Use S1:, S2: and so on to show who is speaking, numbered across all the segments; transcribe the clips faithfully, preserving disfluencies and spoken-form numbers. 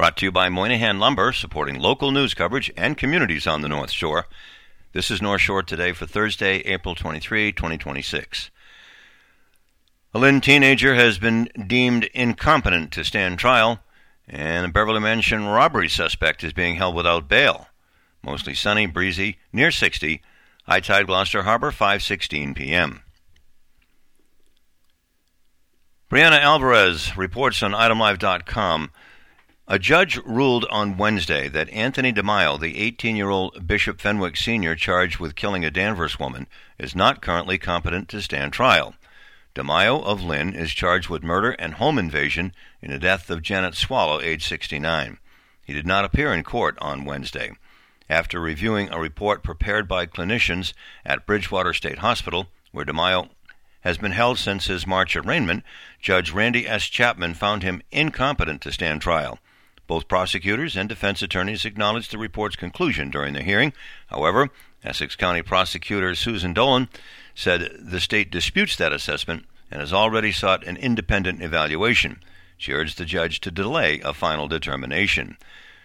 S1: Brought to you by Moynihan Lumber, supporting local news coverage and communities on the North Shore. This is North Shore Today for Thursday, April twenty-third, twenty twenty-six. A Lynn teenager has been deemed incompetent to stand trial, and a Beverly Mansion robbery suspect is being held without bail. Mostly sunny, breezy, near sixty. High tide Gloucester Harbor, five sixteen p.m. Brianna Alvarez reports on item live dot com. A judge ruled on Wednesday that Anthony DeMaio, the eighteen-year-old Bishop Fenwick Senior charged with killing a Danvers woman, is not currently competent to stand trial. DeMaio of Lynn is charged with murder and home invasion in the death of Janet Swallow, age sixty-nine. He did not appear in court on Wednesday. After reviewing a report prepared by clinicians at Bridgewater State Hospital, where DeMaio has been held since his March arraignment, Judge Randy S. Chapman found him incompetent to stand trial. Both prosecutors and defense attorneys acknowledged the report's conclusion during the hearing. However, Essex County Prosecutor Susan Dolan said the state disputes that assessment and has already sought an independent evaluation. She urged the judge to delay a final determination.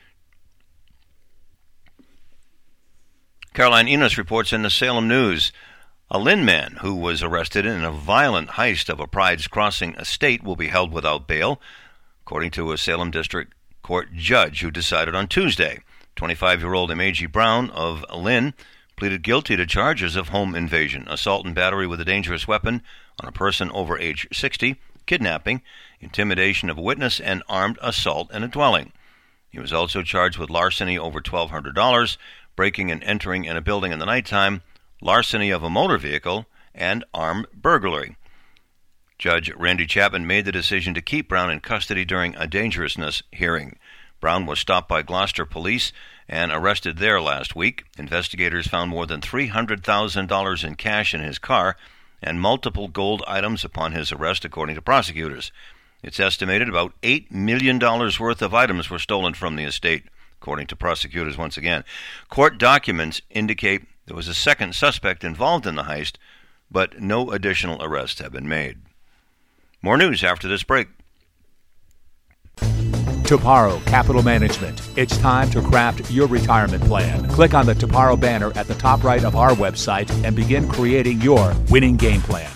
S1: Caroline Enos reports in the Salem News. A Lynn man who was arrested in a violent heist of a Pride's Crossing estate will be held without bail, according to a Salem District Court judge who decided on Tuesday. twenty-five-year-old Imagie Brown of Lynn pleaded guilty to charges of home invasion, assault and battery with a dangerous weapon on a person over age sixty, kidnapping, intimidation of a witness, and armed assault in a dwelling. He was also charged with larceny over twelve hundred dollars, breaking and entering in a building in the nighttime, larceny of a motor vehicle, and armed burglary. Judge Randy Chapman made the decision to keep Brown in custody during a dangerousness hearing. Brown was stopped by Gloucester police and arrested there last week. Investigators found more than three hundred thousand dollars in cash in his car and multiple gold items upon his arrest, according to prosecutors. It's estimated about eight million dollars worth of items were stolen from the estate, according to prosecutors once again. Court documents indicate there was a second suspect involved in the heist, but no additional arrests have been made. More news after this break.
S2: Toparo Capital Management. It's time to craft your retirement plan. Click on the Toparo banner at the top right of our website and begin creating your winning game plan.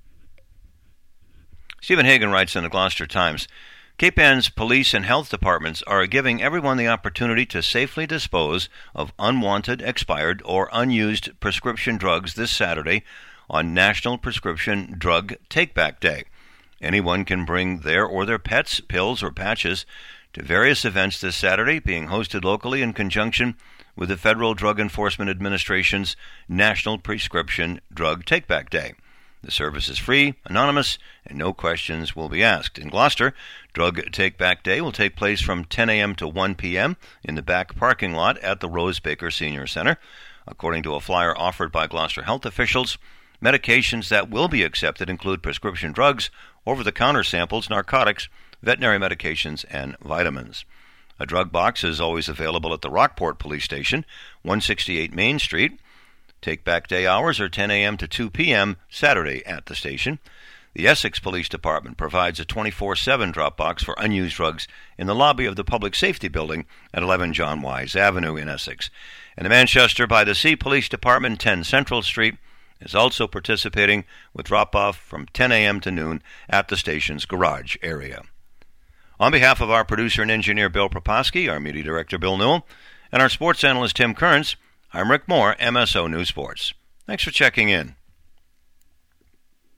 S1: Stephen Hagan writes in the Gloucester Times, Cape Ann's police and health departments are giving everyone the opportunity to safely dispose of unwanted, expired, or unused prescription drugs this Saturday on National Prescription Drug Take-Back Day. Anyone can bring their or their pets, pills, or patches to various events this Saturday, being hosted locally in conjunction with the Federal Drug Enforcement Administration's National Prescription Drug Take-Back Day. The service is free, anonymous, and no questions will be asked. In Gloucester, Drug Take-Back Day will take place from ten a.m. to one p.m. in the back parking lot at the Rose Baker Senior Center. According to a flyer offered by Gloucester health officials, medications that will be accepted include prescription drugs, over-the-counter samples, narcotics, veterinary medications, and vitamins. A drug box is always available at the Rockport Police Station, one sixty-eight Main Street. Take-Back Day hours are ten a.m. to two p.m. Saturday at the station. The Essex Police Department provides a twenty-four seven drop box for unused drugs in the lobby of the Public Safety Building at eleven John Wise Avenue in Essex. And the Manchester by the Sea Police Department, ten Central Street, is also participating with drop-off from ten a.m. to noon at the station's garage area. On behalf of our producer and engineer Bill Proposki, our media director Bill Newell, and our sports analyst Tim Kearns, I'm Rick Moore, M S O News Sports. Thanks for checking in.